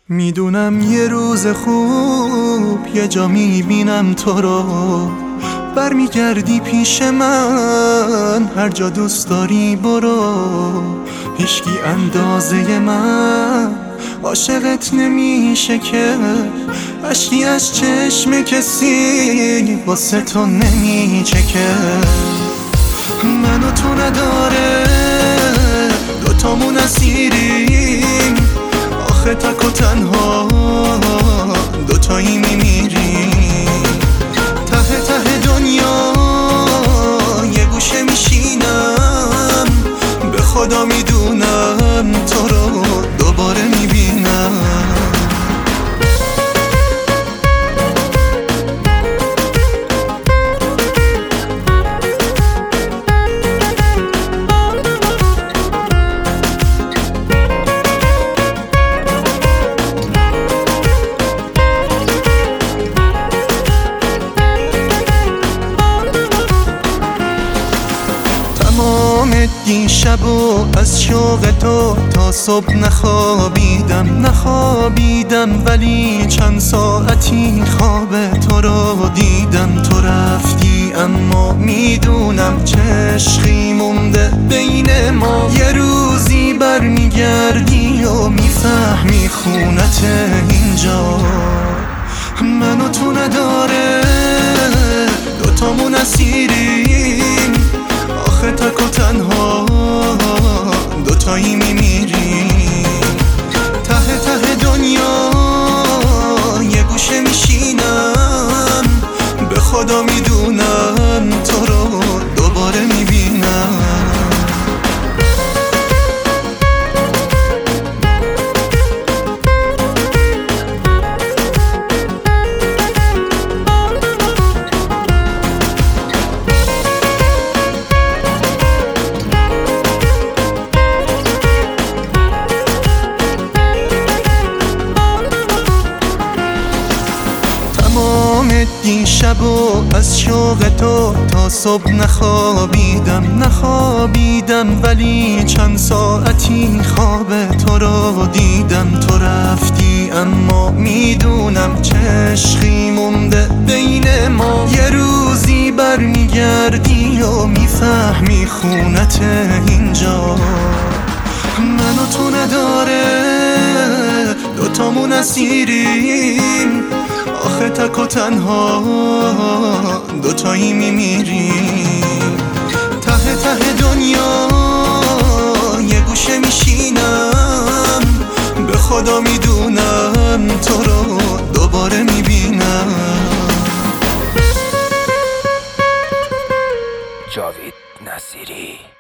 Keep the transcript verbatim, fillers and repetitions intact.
میدونم یه روز خوب یه جا میبینم تو رو، برمیگردی پیش من، هر جا دوست داری برو. هیچکی اندازه من عاشقت نمیشه که اشکی از چشم کسی واسه تو نمیچکه. من و تو نداره دوتامون اسیریم، آخه تک و تنها دوتایی میمیریم. ته ته دنیا یه گوشه میشینم، به خدا میدونم تو رو دوباره میبینم. دیشب و از شوق تو تا صبح نخوابیدم نخوابیدم ولی چند ساعتی خواب تو رو دیدم. تو رفتی اما میدونم چه عشقی مونده بین ما. یه روزی برمیگردی و میفهمی خونت اینجا. من و تو نداره دوتامون اسیریم، آخه تک و تنها دوتایی میمیریم. ته ته دنیا یه گوشه میشینم، به خدا میدونم تو رو دوباره میبینم. دیشب و از شوق تو تا صبح نخوابیدم نخوابیدم ولی چند ساعتی خواب تو رو دیدم. تو رفتی اما میدونم چه عشقی مونده بین ما. یه روزی برمیگردی و میفهمی خونت اینجا. من و تو نداره دوتامون اسیریم، آخه تک و تنها دوتایی میمیریم. ته ته دنیا یه گوشه میشینم، به خدا میدونم تو رو دوباره میبینم. جاوید نصیری.